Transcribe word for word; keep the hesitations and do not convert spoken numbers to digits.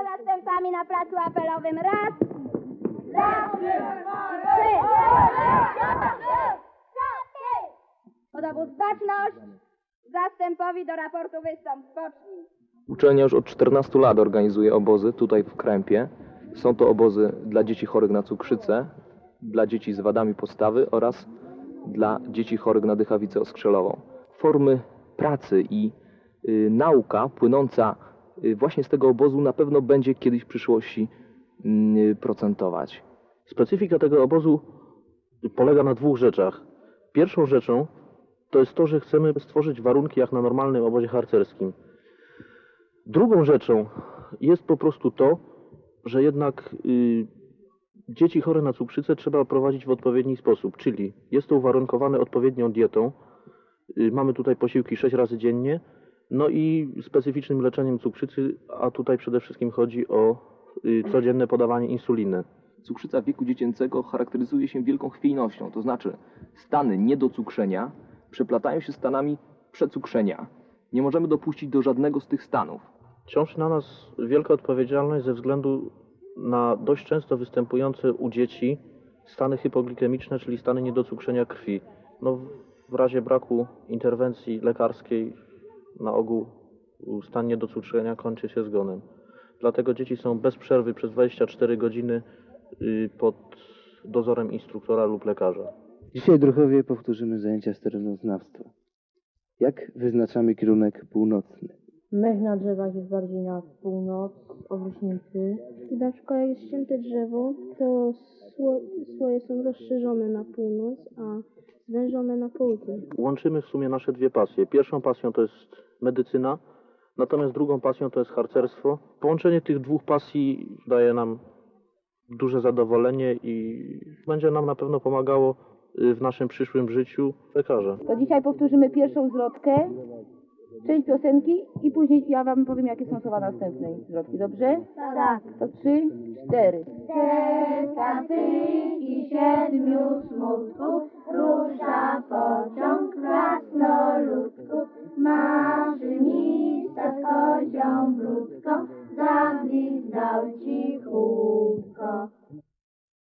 zastępami na placu apelowym. Raz, dwa, trzy. Podobóz baczność. Zastępowi do raportu wystąp. Spocznij. Uczelnia już od czternastu lat organizuje obozy tutaj w Krępie. Są to obozy dla dzieci chorych na cukrzycę, dla dzieci z wadami postawy oraz dla dzieci chorych na dychawicę oskrzelową. Formy pracy i y, nauka płynąca y, właśnie z tego obozu na pewno będzie kiedyś w przyszłości y, procentować. Specyfika tego obozu polega na dwóch rzeczach. Pierwszą rzeczą to jest to, że chcemy stworzyć warunki jak na normalnym obozie harcerskim. Drugą rzeczą jest po prostu to, że jednak y, dzieci chore na cukrzycę trzeba prowadzić w odpowiedni sposób, czyli jest to uwarunkowane odpowiednią dietą. Y, mamy tutaj posiłki sześć razy dziennie, no i specyficznym leczeniem cukrzycy, a tutaj przede wszystkim chodzi o y, codzienne podawanie insuliny. Cukrzyca wieku dziecięcego charakteryzuje się wielką chwiejnością, to znaczy stany niedocukrzenia przeplatają się stanami przecukrzenia. Nie możemy dopuścić do żadnego z tych stanów. Ciąży na nas wielka odpowiedzialność ze względu na dość często występujące u dzieci stany hypoglikemiczne, czyli stany niedocukrzenia krwi. No, w razie braku interwencji lekarskiej na ogół stan niedocukrzenia kończy się zgonem. Dlatego dzieci są bez przerwy przez dwadzieścia cztery godziny pod dozorem instruktora lub lekarza. Dzisiaj w Druchowie powtórzymy zajęcia z terenoznawstwa. Jak wyznaczamy kierunek północny? Mech na drzewach jest bardziej na północ, obrośnięty. Na przykład jak jest ścięte drzewo, to sło, słoje są rozszerzone na północ, a zwężone na południe. Łączymy w sumie nasze dwie pasje. Pierwszą pasją to jest medycyna, natomiast drugą pasją to jest harcerstwo. Połączenie tych dwóch pasji daje nam duże zadowolenie i będzie nam na pewno pomagało w naszym przyszłym życiu lekarza. To dzisiaj powtórzymy pierwszą zwrotkę, część piosenki i później ja wam powiem, jakie są słowa następnej zwrotki, dobrze? Tak. To trzy, cztery. Czeka i siedmiu smutków, rusza pociąg krasnoludków. Maszynista z kozią brudką zagwizdał ci